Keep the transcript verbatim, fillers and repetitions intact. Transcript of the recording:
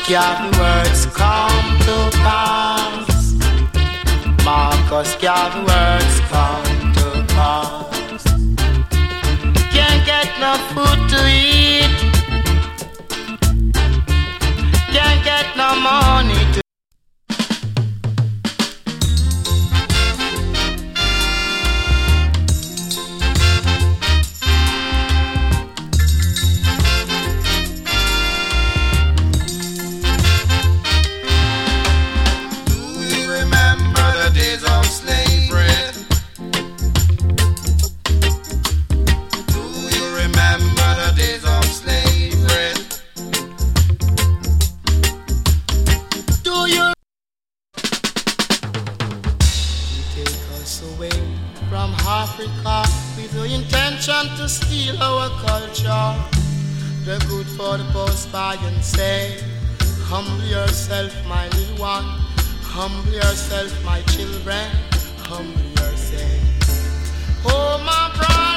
Garvey words come to pass. Marcus Garvey words come to pass. Can't get no food to eat. Can't get no money to Africa with the intention to steal our culture. The good for the post by and say, humble yourself, my little one. Humble yourself, my children. Humble yourself. Oh, my brother.